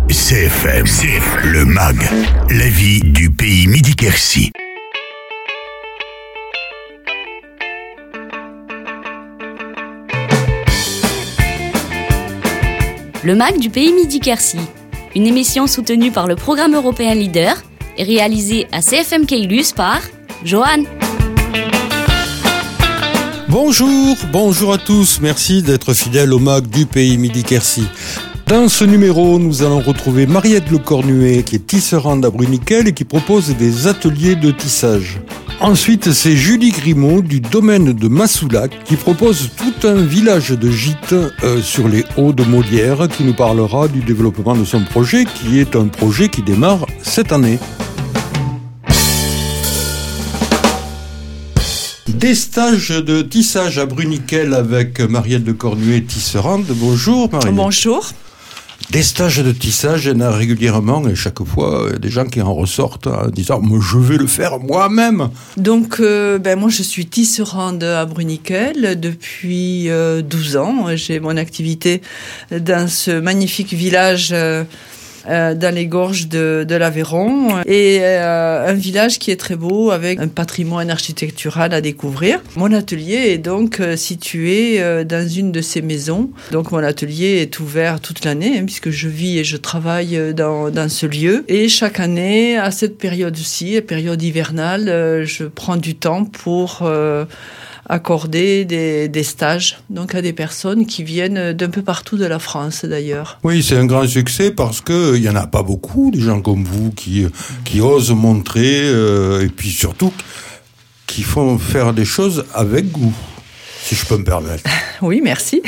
CFM, le MAG, la vie du pays Midi-Quercy. Le MAG du pays Midi-Quercy, une émission soutenue par le programme européen Leader et réalisée à CFM Keilus par Johan. Bonjour à tous, merci d'être fidèles au MAG du pays Midi-Quercy. Dans ce numéro, nous allons retrouver Mariette Le Cornuet, qui est tisserande à Bruniquel et qui propose des ateliers de tissage. Ensuite, c'est Julie Grimaud du domaine de Massoulac qui propose tout un village de gîtes sur les hauts de Molière qui nous parlera du développement de son projet qui est un projet qui démarre cette année. Des stages de tissage à Bruniquel avec Mariette Le Cornuet, tisserande. Bonjour Mariette. Bonjour. Des stages de tissage, il y en a régulièrement et chaque fois, des gens qui en ressortent en disant « je vais le faire moi-même ». Donc, moi, je suis tisserande à Bruniquel depuis 12 ans. J'ai mon activité dans ce magnifique village dans les gorges de l'Aveyron et un village qui est très beau avec un patrimoine architectural à découvrir. Mon atelier est donc situé dans une de ces maisons. Donc mon atelier est ouvert toute l'année puisque je vis et je travaille dans ce lieu. Et chaque année, à cette période-ci, la période hivernale, je prends du temps pour accorder des stages donc à des personnes qui viennent d'un peu partout de la France d'ailleurs. Oui, c'est un grand succès parce que il y en a pas beaucoup des gens comme vous qui osent montrer et puis surtout qui font faire des choses avec goût, si je peux me permettre. Oui, merci.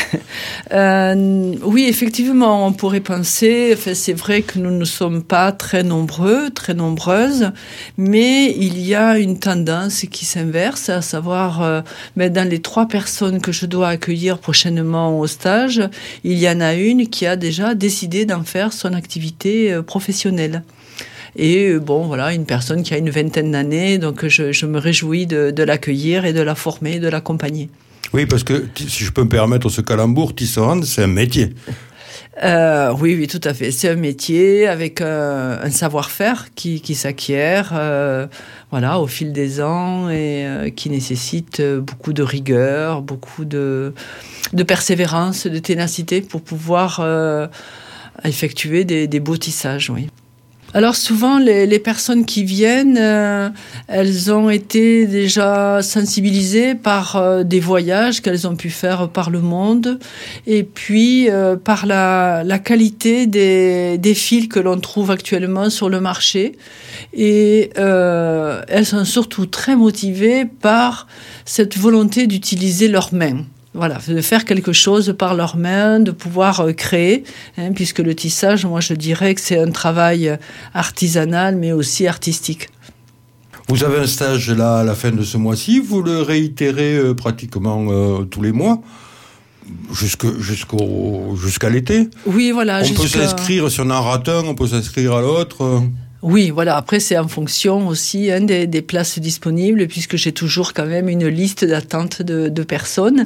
Oui, effectivement, on pourrait penser, c'est vrai que nous ne sommes pas très nombreux, très nombreuses, mais il y a une tendance qui s'inverse, à savoir, dans les 3 personnes que je dois accueillir prochainement au stage, il y en a une qui a déjà décidé d'en faire son activité professionnelle. Et une personne qui a une 20aine d'années, donc je me réjouis de l'accueillir et de la former, de l'accompagner. Oui, parce que, si je peux me permettre ce calembour, tisserande, c'est un métier. Oui, tout à fait. C'est un métier avec un savoir-faire qui s'acquiert au fil des ans et qui nécessite beaucoup de rigueur, beaucoup de persévérance, de ténacité pour pouvoir effectuer des beaux tissages, oui. Alors souvent, les personnes qui viennent, elles ont été déjà sensibilisées par des voyages qu'elles ont pu faire par le monde et puis par la qualité des fils que l'on trouve actuellement sur le marché. Et elles sont surtout très motivées par cette volonté d'utiliser leurs mains. Voilà, de faire quelque chose par leurs mains, de pouvoir créer, puisque le tissage, moi je dirais que c'est un travail artisanal, mais aussi artistique. Vous avez un stage là à la fin de ce mois-ci, vous le réitérez pratiquement tous les mois jusqu'à l'été. Oui, voilà. On peut s'inscrire, si on en rate un, on peut s'inscrire à l'autre. Oui, voilà. Après, c'est en fonction aussi des places disponibles, puisque j'ai toujours quand même une liste d'attente de personnes.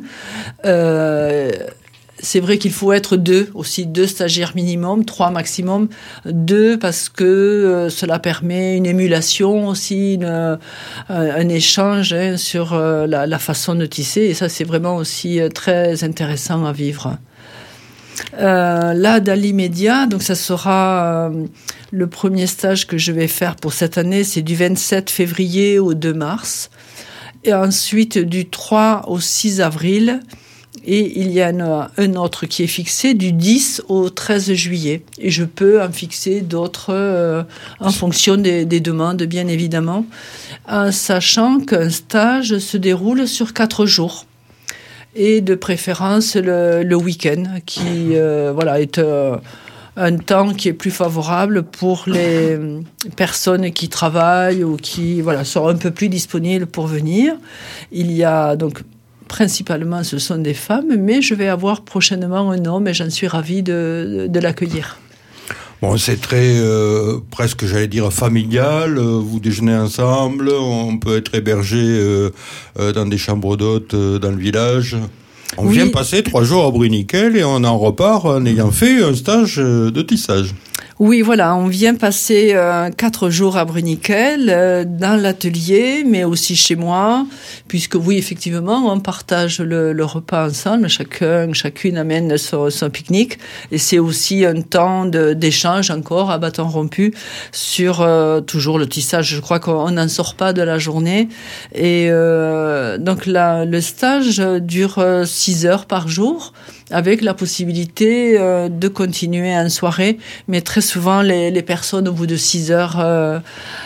C'est vrai qu'il faut être 2 stagiaires minimum, 3 maximum, 2 parce que cela permet une émulation aussi, un échange sur la façon de tisser. Et ça, c'est vraiment aussi très intéressant à vivre. Là, dans l'immédiat, donc ça sera le premier stage que je vais faire pour cette année, c'est du 27 février au 2 mars. Et ensuite, du 3 au 6 avril. Et il y en a un autre qui est fixé du 10 au 13 juillet. Et je peux en fixer d'autres en fonction des demandes, bien évidemment, en sachant qu'un stage se déroule sur 4 jours. Et de préférence le week-end, qui est un temps qui est plus favorable pour les personnes qui travaillent ou qui sont un peu plus disponibles pour venir. Il y a donc principalement ce sont des femmes, mais je vais avoir prochainement un homme et j'en suis ravie de l'accueillir. Bon, c'est très, presque, j'allais dire, familial. Vous déjeunez ensemble, on peut être hébergé dans des chambres d'hôtes dans le village. On vient passer 3 jours à Bruniquel et on en repart en ayant fait un stage de tissage. Oui, voilà, on vient passer 4 jours à Bruniquel, dans l'atelier, mais aussi chez moi, puisque oui, effectivement, on partage le repas ensemble, chacune amène son pique-nique, et c'est aussi un temps d'échange encore à bâton rompu sur toujours le tissage. Je crois qu'on n'en sort pas de la journée, et donc le stage dure 6 heures par jour, avec la possibilité de continuer en soirée, mais très souvent les personnes au bout de 6 heures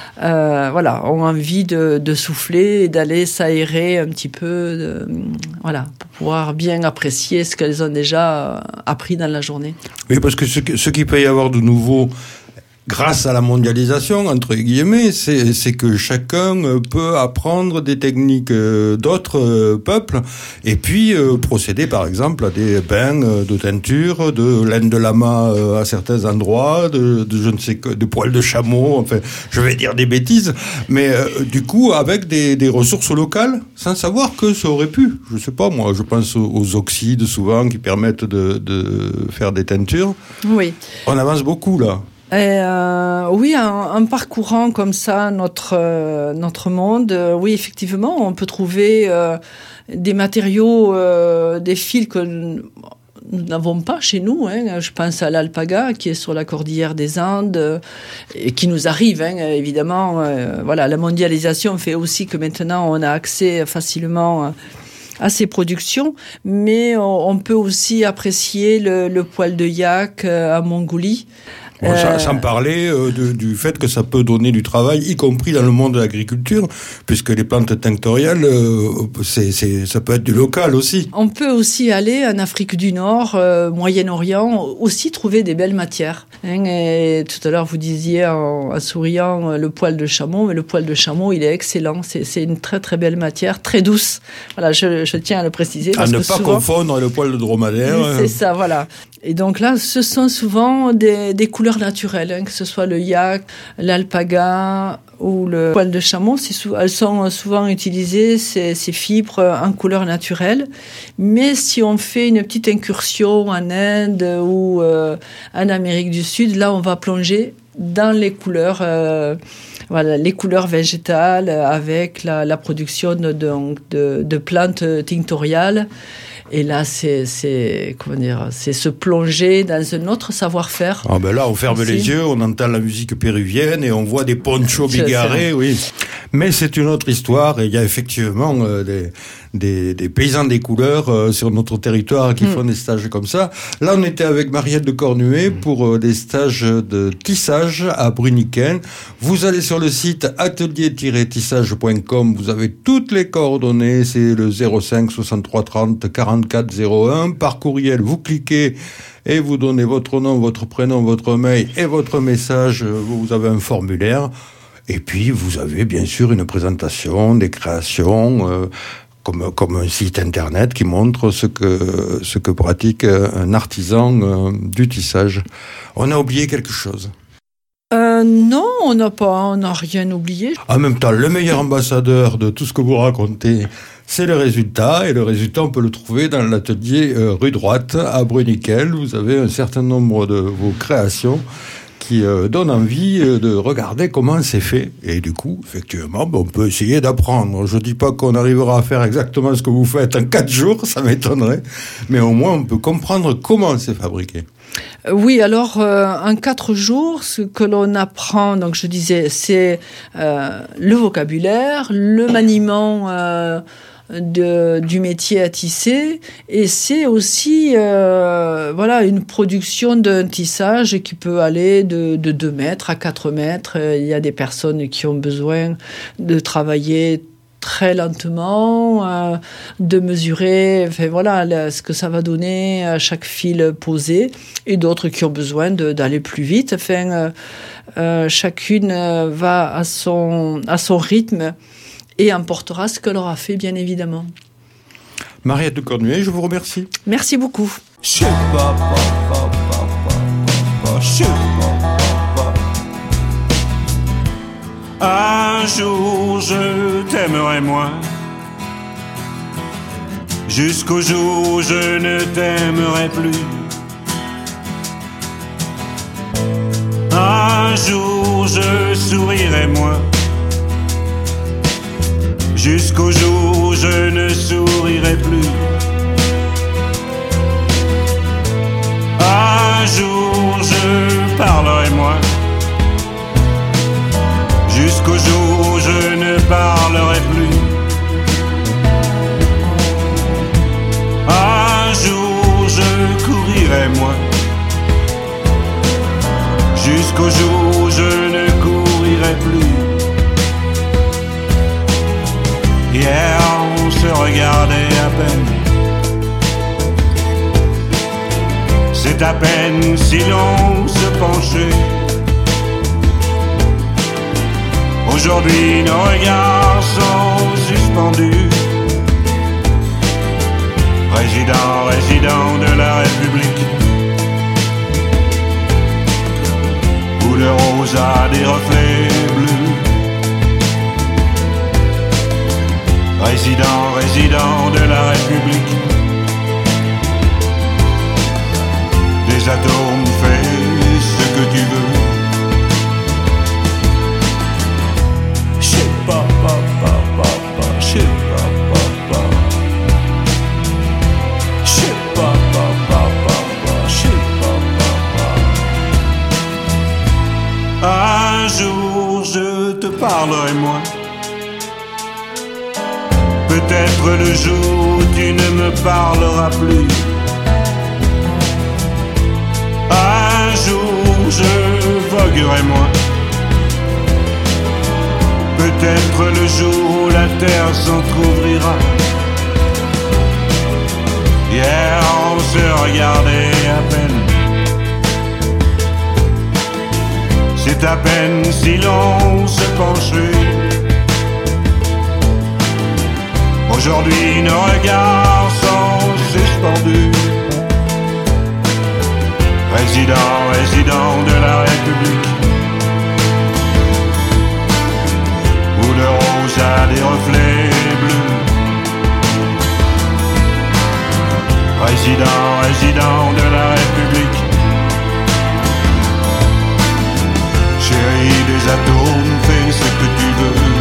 ont envie de souffler et d'aller s'aérer un petit peu, pour pouvoir bien apprécier ce qu'elles ont déjà appris dans la journée. Oui, parce que ce qui peut y avoir de nouveau grâce à la mondialisation, entre guillemets, c'est que chacun peut apprendre des techniques d'autres peuples et puis procéder, par exemple, à des bains de teinture, de laine de lama à certains endroits, de je ne sais que, de poils de chameau, enfin, je vais dire des bêtises, mais du coup, avec des ressources locales, sans savoir que ça aurait pu. Je sais pas, moi, je pense aux oxydes, souvent, qui permettent de faire des teintures. Oui. On avance beaucoup, là. Oui, en parcourant comme ça notre monde, oui, effectivement, on peut trouver des matériaux, des fils que nous n'avons pas chez nous. Je pense à l'alpaga qui est sur la cordillère des Andes et qui nous arrive, évidemment. La mondialisation fait aussi que maintenant on a accès facilement à ces productions, mais on peut aussi apprécier le poil de yak à Mongolie. Bon, sans parler du fait que ça peut donner du travail, y compris dans le monde de l'agriculture, puisque les plantes tinctoriales, ça peut être du local aussi. On peut aussi aller en Afrique du Nord, Moyen-Orient, aussi trouver des belles matières. Et tout à l'heure, vous disiez en souriant le poil de chameau, mais le poil de chameau, il est excellent. C'est une très très belle matière, très douce. Voilà, je tiens à le préciser. À ne pas confondre le poil de dromadaire. C'est ça, voilà. Et donc là, ce sont souvent des couleurs naturelles, que ce soit le yak, l'alpaga ou le poil de chameau. Elles sont souvent utilisées, ces fibres, en couleur naturelle. Mais si on fait une petite incursion en Inde ou en Amérique du Sud, là, on va plonger dans les couleurs, les couleurs végétales avec la production de plantes tinctoriales. Et là, c'est se plonger dans un autre savoir-faire. Ah ben là, on ferme les yeux, on entend la musique péruvienne et on voit des ponchos bigarrés, oui. Mais c'est une autre histoire et il y a effectivement des paysans des couleurs sur notre territoire qui font des stages comme ça. Là, on était avec Mariette de Cornuet pour des stages de tissage à Bruniquel. Vous allez sur le site atelier-tissage.com, vous avez toutes les coordonnées, c'est le 05 63 30 44 01. Par courriel, vous cliquez et vous donnez votre nom, votre prénom, votre mail et votre message. Vous avez un formulaire. Et puis, vous avez bien sûr une présentation, des créations, comme un site internet qui montre ce que pratique un artisan du tissage. On a oublié quelque chose? Non, on n'a rien oublié. En même temps, le meilleur ambassadeur de tout ce que vous racontez, c'est le résultat. Et le résultat, on peut le trouver dans l'atelier rue Droite à Bruniquel. Vous avez un certain nombre de vos créations qui donne envie de regarder comment c'est fait. Et du coup, effectivement, on peut essayer d'apprendre. Je dis pas qu'on arrivera à faire exactement ce que vous faites en 4 jours, ça m'étonnerait, mais au moins on peut comprendre comment c'est fabriqué. Oui, alors en 4 jours, ce que l'on apprend, donc je disais, c'est le vocabulaire, le maniement du métier à tisser, et c'est aussi une production d'un tissage qui peut aller de 2 mètres à 4 mètres. Il y a des personnes qui ont besoin de travailler très lentement, de mesurer ce que ça va donner à chaque fil posé, et d'autres qui ont besoin d'aller plus vite. Chacune va à son rythme et emportera ce qu'elle aura fait, bien évidemment. Mariette de Cornuet, je vous remercie. Merci beaucoup. Un jour je t'aimerai moins, jusqu'au jour où je ne t'aimerai plus. Un jour je sourirai moins, jusqu'au jour où je ne sourirai plus. Un jour je parlerai moins, jusqu'au jour où je ne parlerai plus. Un jour je courirai moins, jusqu'au jour où je ne courirai plus. Hier on se regardait à peine, c'est à peine si l'on se penchait. Aujourd'hui nos regards sont suspendus. Résident de la République, où le rose a des reflets bleus. Résident de la République, des atomes fais ce que tu veux. Je sais pas, je sais pas, je sais pas, je sais pas. Un jour je te parlerai moins, peut-être le jour où tu ne me parleras plus. Un jour je voguerai moins, peut-être le jour où la terre s'entr'ouvrira. Hier on se regardait à peine, c'est à peine si l'on se penchait. Aujourd'hui nos regards sont suspendus. Résident de la République, où le rose a des reflets bleus. Résident de la République, chérie des atomes, fais ce que tu veux.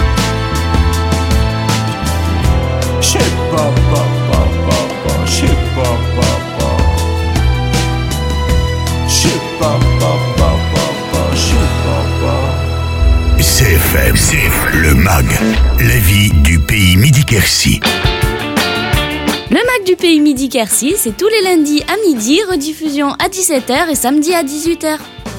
Je sais pas, je sais pas, je sais pas, je sais pas. CFM, le MAG, la vie du pays Midi-Quercy. Le MAG du pays Midi-Quercy, c'est tous les lundis à midi, rediffusion à 17h et samedi à 18h.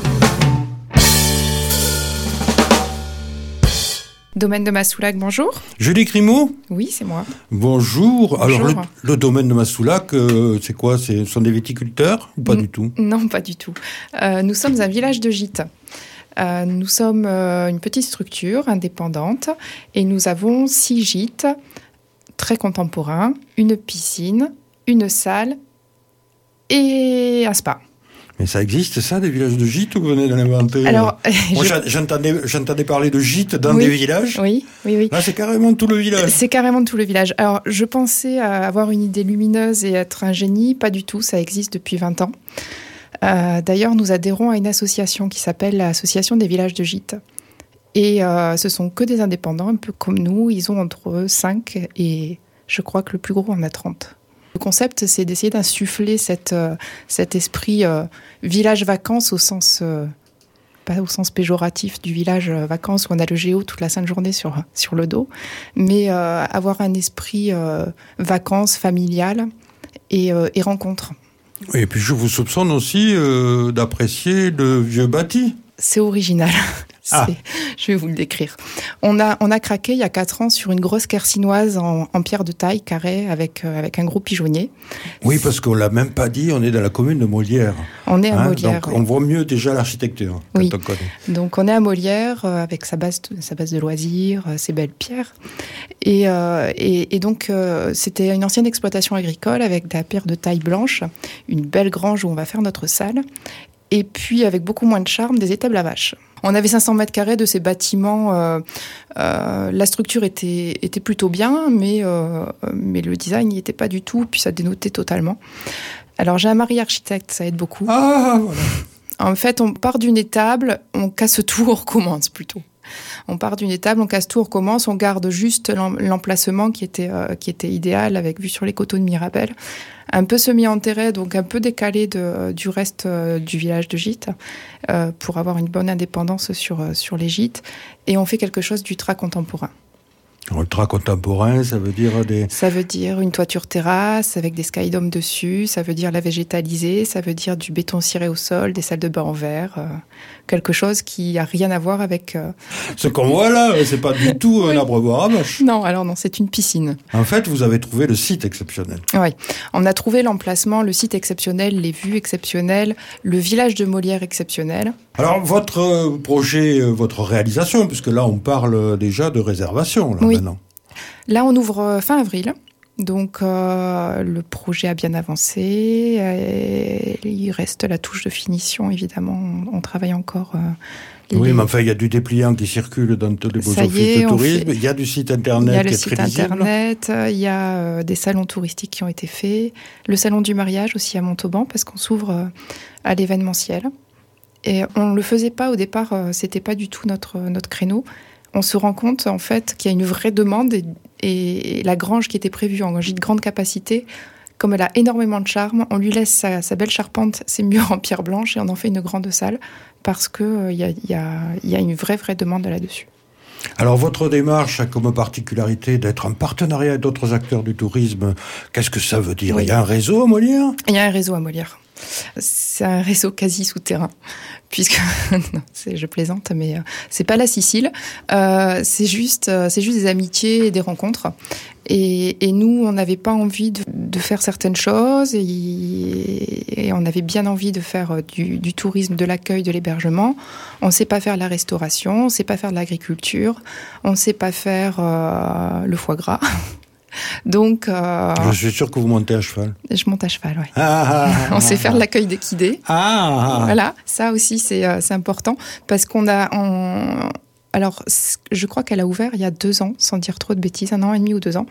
Domaine de Massoulac, bonjour. Julie Grimaud ? Oui, c'est moi. Bonjour. Alors, Bonjour. le domaine de Massoulac, c'est quoi ? Ce sont des viticulteurs ou pas du tout ? Non, pas du tout. Nous sommes un village de gîtes. Nous sommes une petite structure indépendante et nous avons 6 gîtes très contemporains, une piscine, une salle et un spa. Mais ça existe, ça, des villages de gîtes, ou vous venez de l'inventer ? Alors, moi, j'entendais parler de gîtes dans des villages. Oui. Là, c'est carrément tout le village. C'est carrément tout le village. Alors, je pensais avoir une idée lumineuse et être un génie. Pas du tout, ça existe depuis 20 ans. D'ailleurs, nous adhérons à une association qui s'appelle l'Association des villages de gîtes. Et ce sont que des indépendants, un peu comme nous. Ils ont entre 5 et je crois que le plus gros en a 30. Le concept, c'est d'essayer d'insuffler cet esprit village-vacances au sens, pas au sens péjoratif du village vacances où on a le géo toute la sainte journée sur le dos, mais avoir un esprit vacances familial et rencontre. Et puis je vous soupçonne aussi d'apprécier le vieux bâti. C'est original. Je vais vous le décrire. On a craqué il y a 4 ans sur une grosse quercinoise en pierre de taille carrée avec un gros pigeonnier. Oui, parce qu'on l'a même pas dit, on est dans la commune de Molières. On est à Molières. Donc on voit mieux déjà l'architecture quand on connaît. Donc on est à Molières avec sa base de loisirs, ses belles pierres. Et donc c'était une ancienne exploitation agricole avec de la pierre de taille blanche, une belle grange où on va faire notre salle. Et puis, avec beaucoup moins de charme, des étables à vaches. On avait 500 mètres carrés de ces bâtiments. La structure était plutôt bien, mais le design n'y était pas du tout, puis ça dénotait totalement. Alors, j'ai un mari architecte, ça aide beaucoup. Ah, voilà. En fait, on part d'une étable, on on casse tout, on recommence plutôt. On part d'une étable, on casse tout, on recommence, on garde juste l'emplacement qui était idéal avec vue sur les coteaux de Mirabel. Un peu semi-enterré, donc un peu décalé du reste du village de gîte pour avoir une bonne indépendance sur les gîtes. Et on fait quelque chose d'ultra contemporain. Ultra contemporain, ça veut dire Ça veut dire une toiture terrasse avec des skydomes dessus, ça veut dire la végétaliser, ça veut dire du béton ciré au sol, des salles de bain en verre, quelque chose qui n'a rien à voir avec... Ce qu'on voit là, c'est pas du tout un abreuvoir à vaches. Non, alors non, c'est une piscine. En fait, vous avez trouvé le site exceptionnel. Oui, on a trouvé l'emplacement, le site exceptionnel, les vues exceptionnelles, le village de Molière exceptionnel. Alors, votre projet, votre réalisation, puisque là, on parle déjà de réservation, là, oui. Maintenant. Là, on ouvre fin avril. Donc, le projet a bien avancé. Il reste la touche de finition, évidemment. On travaille encore. Oui, mais enfin, il y a du dépliant qui circule dans tous les beaux offices de tourisme. Il y a du site internet qui est très visible. Il y a le site internet, il y a des salons touristiques qui ont été faits. Le salon du mariage aussi à Montauban, parce qu'on s'ouvre à l'événementiel. Et on ne le faisait pas au départ, c'était pas du tout notre créneau. On se rend compte, en fait, qu'il y a une vraie demande et la grange qui était prévue en gîte grande capacité, comme elle a énormément de charme, on lui laisse sa belle charpente, ses murs en pierre blanche et on en fait une grande salle parce qu'il y a une vraie demande là-dessus. Alors, votre démarche a comme particularité d'être en partenariat avec d'autres acteurs du tourisme. Qu'est-ce que ça veut dire ? Oui. Il y a un réseau à Molière ? Il y a un réseau à Molière. C'est un réseau quasi souterrain, puisque non, je plaisante, mais c'est pas la Sicile. C'est juste des amitiés et des rencontres. Et nous, on n'avait pas envie de faire certaines choses, et on avait bien envie de faire du tourisme, de l'accueil, de l'hébergement. On ne sait pas faire la restauration, on ne sait pas faire de l'agriculture, on ne sait pas faire le foie gras. Donc, je suis sûr que vous montez à cheval. Je monte à cheval, oui. On sait faire l'accueil d'équidés. Voilà, ça aussi c'est important parce qu'on a... Alors, je crois qu'elle a ouvert il y a 2 ans, sans dire trop de bêtises, 1 an et demi ou 2 ans.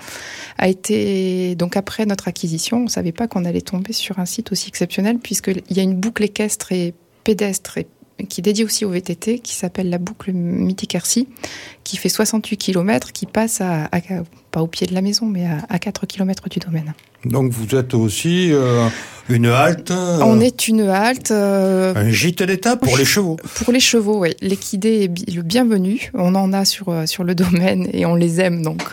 Donc après notre acquisition, on ne savait pas qu'on allait tomber sur un site aussi exceptionnel puisqu'il y a une boucle équestre et pédestre qui est dédiée aussi au VTT, qui s'appelle la boucle Midi-Quercy, qui fait 68 km, qui passe pas au pied de la maison, mais à 4 km du domaine. Donc vous êtes aussi une halte On est une halte... un gîte d'étape pour les chevaux. Pour les chevaux, oui. L'équidé est le bienvenu. On en a sur le domaine et on les aime, donc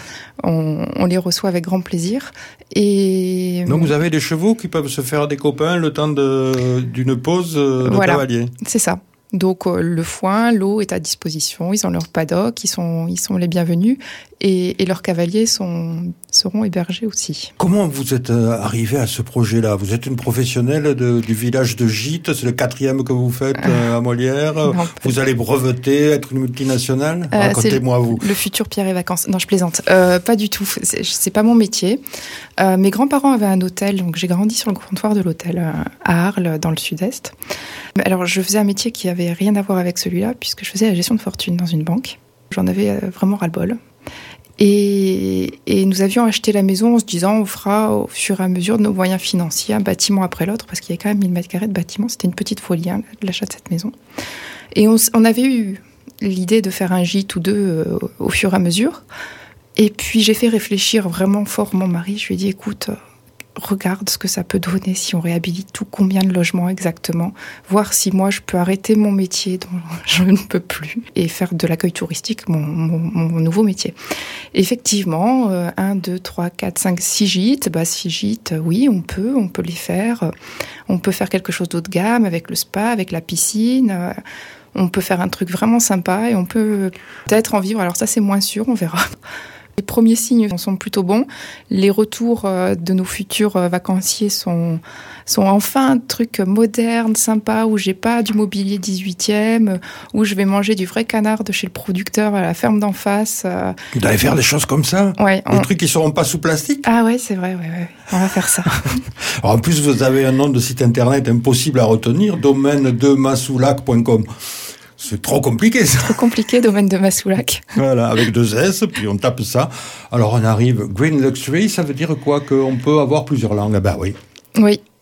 on les reçoit avec grand plaisir. Et donc vous avez des chevaux qui peuvent se faire des copains le temps d'une pause de cavalier. C'est ça. Donc le foin, l'eau est à disposition, ils ont leur paddock, ils sont les bienvenus et leurs cavaliers seront hébergés aussi. Comment vous êtes arrivé à ce projet-là ? Vous êtes une professionnelle du village de gîte, c'est le 4e que vous faites à Molière. Non, vous allez breveter, être une multinationale ? Racontez-moi vous. Le futur Pierre et Vacances. Non, je plaisante. Pas du tout. C'est pas mon métier. Mes grands-parents avaient un hôtel, donc j'ai grandi sur le comptoir de l'hôtel à Arles, dans le sud-est. Alors je faisais un métier qui avait rien à voir avec celui-là, puisque je faisais la gestion de fortune dans une banque. J'en avais vraiment ras-le-bol. Et nous avions acheté la maison en se disant on fera au fur et à mesure de nos moyens financiers, un bâtiment après l'autre, parce qu'il y avait quand même 1000 mètres carrés de bâtiment. C'était une petite folie, l'achat de cette maison. Et on avait eu l'idée de faire un gîte ou deux au fur et à mesure. Et puis j'ai fait réfléchir vraiment fort mon mari. Je lui ai dit écoute, regarde ce que ça peut donner si on réhabilite tout, combien de logements exactement, voir si moi je peux arrêter mon métier dont je ne peux plus et faire de l'accueil touristique mon nouveau métier. Effectivement, 1, 2, 3, 4, 5, 6 gîtes, 6 gîtes, oui, on peut les faire. On peut faire quelque chose d'haut de gamme avec le spa, avec la piscine. On peut faire un truc vraiment sympa et on peut peut-être en vivre. Alors ça, c'est moins sûr, on verra. Les premiers signes sont plutôt bons. Les retours de nos futurs vacanciers sont enfin un truc moderne, sympa, où j'ai pas du mobilier 18e, où je vais manger du vrai canard de chez le producteur à la ferme d'en face. Vous allez faire des choses comme ça ? Ouais. Des trucs qui seront pas sous plastique ? Ah ouais, c'est vrai, ouais. On va faire ça. Alors, en plus, vous avez un nom de site internet impossible à retenir, domaine-de-masoulac.com. C'est trop compliqué, ça. Trop compliqué, domaine de Masoulac. Voilà, avec 2 S, puis on tape ça. Alors, on arrive. Green Luxury, ça veut dire quoi ? Qu'on peut avoir plusieurs langues ? Ben oui. Oui.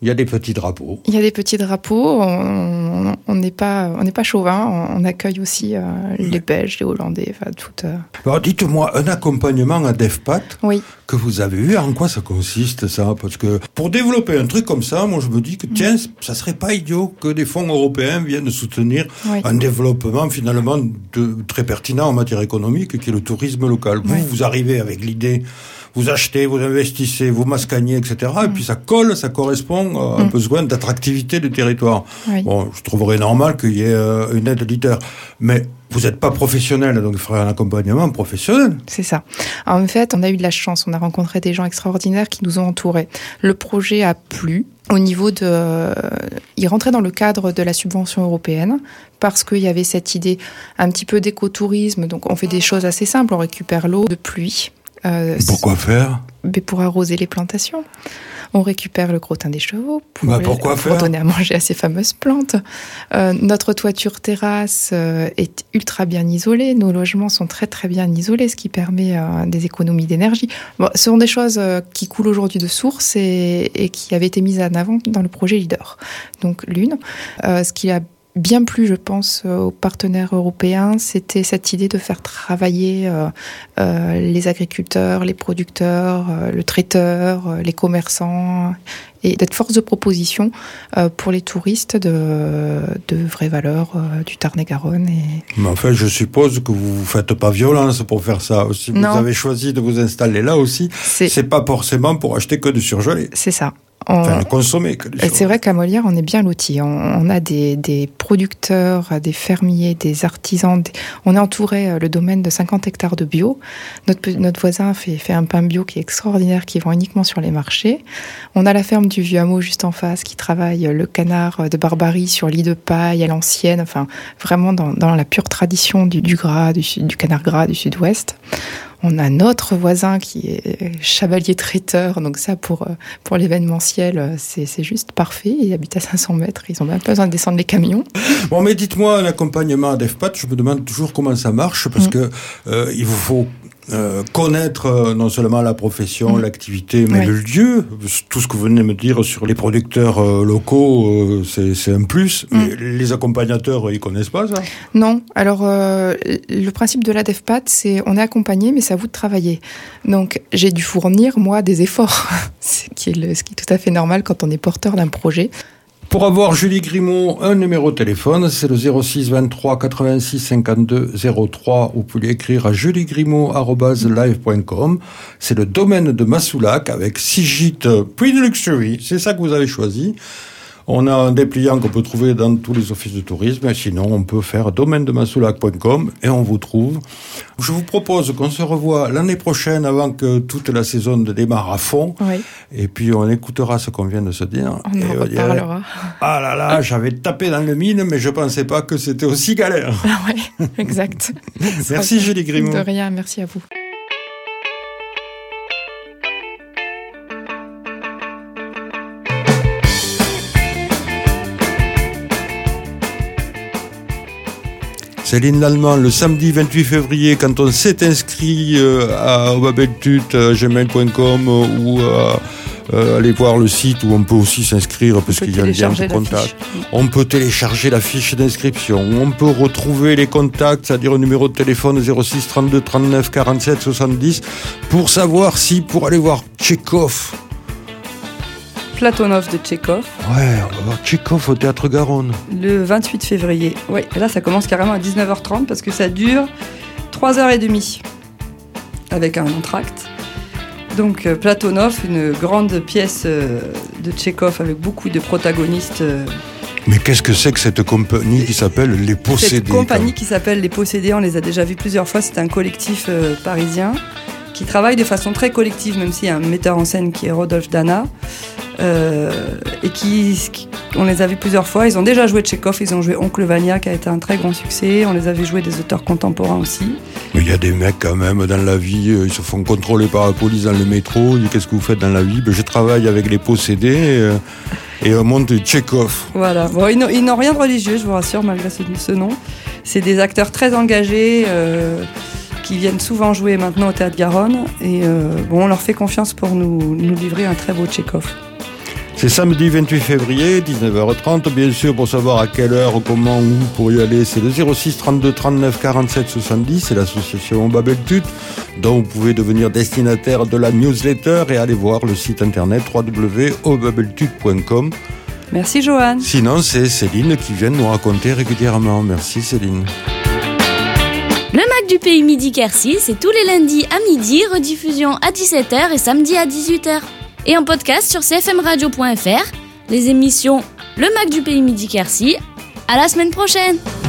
Il y a des petits drapeaux. Il y a des petits drapeaux. On n'est pas chauvin. On accueille aussi les Belges, les Hollandais, enfin tout. Alors dites-moi, un accompagnement à DEFPAT Oui. que vous avez eu, en quoi ça consiste ça? Parce que pour développer un truc comme ça, moi je me dis que tiens, ça serait pas idiot que des fonds européens viennent soutenir un développement finalement très pertinent en matière économique, qui est le tourisme local. Vous arrivez avec l'idée. Vous achetez, vous investissez, vous mascagnez, etc. Et puis ça correspond à un besoin d'attractivité du territoire. Oui. Bon, je trouverais normal qu'il y ait une aide leader. Mais vous n'êtes pas professionnel, donc il faudrait un accompagnement professionnel. C'est ça. En fait, on a eu de la chance. On a rencontré des gens extraordinaires qui nous ont entourés. Le projet a plu. Au niveau il rentrait dans le cadre de la subvention européenne parce qu'il y avait cette idée un petit peu d'écotourisme. Donc on fait des choses assez simples. On récupère l'eau de pluie. Pourquoi faire ? Pour arroser les plantations. On récupère le crottin des chevaux pour donner à manger à ces fameuses plantes. Notre toiture terrasse est ultra bien isolée. Nos logements sont très très bien isolés, ce qui permet des économies d'énergie. Bon, ce sont des choses qui coulent aujourd'hui de source et qui avaient été mises en avant dans le projet Leader. Donc l'une, ce qui a bien plus, je pense, aux partenaires européens, c'était cette idée de faire travailler les agriculteurs, les producteurs, le traiteur, les commerçants, et d'être force de proposition pour les touristes de vraies valeurs du Tarn-et-Garonne. Mais en fait, je suppose que vous ne faites pas violence pour faire ça. Si vous avez choisi de vous installer là aussi, c'est pas forcément pour acheter que du surgelé. C'est ça. Consommer. C'est vrai qu'à Molière, on est bien lotis. On a des producteurs, des fermiers, des artisans. On est entouré, le domaine de 50 hectares de bio. Notre voisin fait un pain bio qui est extraordinaire, qui vend uniquement sur les marchés. On a la ferme du Vieux Hameau juste en face, qui travaille le canard de Barbarie sur lit de paille à l'ancienne. Enfin, vraiment dans la pure tradition du gras, du canard gras du sud-ouest. On a notre voisin qui est chevalier traiteur, donc ça pour l'événementiel, c'est juste parfait. Il habite à 500 mètres, ils ont même pas besoin de descendre les camions. Bon, mais dites-moi, un accompagnement à DEFPAT, je me demande toujours comment ça marche, parce que il vous faut connaître non seulement la profession, l'activité, mais le lieu. Tout ce que vous venez de me dire sur les producteurs locaux, c'est un plus. Mais les accompagnateurs, ils connaissent pas ça? Non. Alors, le principe de la DEFPAT, c'est on est accompagné, mais c'est à vous de travailler. Donc, j'ai dû fournir, moi, des efforts, ce qui est tout à fait normal quand on est porteur d'un projet. Pour avoir Julie Grimaud, un numéro de téléphone, c'est le 06 23 86 52 03. Vous pouvez écrire à juliegrimaud@live.com. C'est le domaine de Massoulac avec 6 gîtes Pretty Luxury. C'est ça que vous avez choisi. On a un dépliant qu'on peut trouver dans tous les offices de tourisme. Sinon, on peut faire domaine-de-massoulac.com et on vous trouve. Je vous propose qu'on se revoie l'année prochaine avant que toute la saison démarre à fond. Oui. Et puis, on écoutera ce qu'on vient de se dire. On en reparlera. Ah là là, j'avais tapé dans le mine, mais je pensais pas que c'était aussi galère. Ah ouais, exact. Merci Julie Grimaud. De rien, merci à vous. Céline Lallemand, le samedi 28 février, quand on s'est inscrit au babeltut@gmail.com ou aller voir le site où on peut aussi s'inscrire parce qu'il y a un lien de contact. On peut télécharger la fiche d'inscription. On peut retrouver les contacts, c'est-à-dire le numéro de téléphone 06 32 39 47 70 pour savoir si, pour aller voir Tchekhov. Platonov de Tchekhov. Ouais, on va voir Tchekhov au Théâtre Garonne. Le 28 février. Ouais, et là ça commence carrément à 19h30 parce que ça dure 3h30 avec un entracte. Donc Platonov, une grande pièce de Tchekhov avec beaucoup de protagonistes. Mais qu'est-ce que c'est que cette compagnie qui s'appelle Les Possédés? Cette compagnie qui s'appelle Les Possédés, on les a déjà vus plusieurs fois. C'est un collectif parisien qui travaille de façon très collective, même s'il y a un metteur en scène qui est Rodolphe Dana. Et on les a vus plusieurs fois. Ils ont déjà joué Tchekhov, ils ont joué Oncle Vania qui a été un très grand succès. On les a vu jouer des auteurs contemporains aussi. Mais il y a des mecs quand même dans la vie, ils se font contrôler par la police dans le métro. Ils disent qu'est-ce que vous faites dans la vie? Je travaille avec Les Possédés et on monte Tchekhov. Voilà, bon, ils n'ont rien de religieux, je vous rassure, malgré ce nom. C'est des acteurs très engagés qui viennent souvent jouer maintenant au Théâtre Garonne et on leur fait confiance pour nous livrer un très beau Tchekhov. C'est samedi 28 février, 19h30. Bien sûr, pour savoir à quelle heure, comment, où pour y aller, c'est le 06 32 39 47 70. C'est l'association Babeltut, dont vous pouvez devenir destinataire de la newsletter et aller voir le site internet www.babeltut.com. Merci Johan. Sinon, c'est Céline qui vient nous raconter régulièrement. Merci Céline. Le Mac du Pays Midi Quercy, c'est tous les lundis à midi, rediffusion à 17h et samedi à 18h. Et en podcast sur cfmradio.fr, les émissions Le Mac du Pays Midi Quercy. À la semaine prochaine!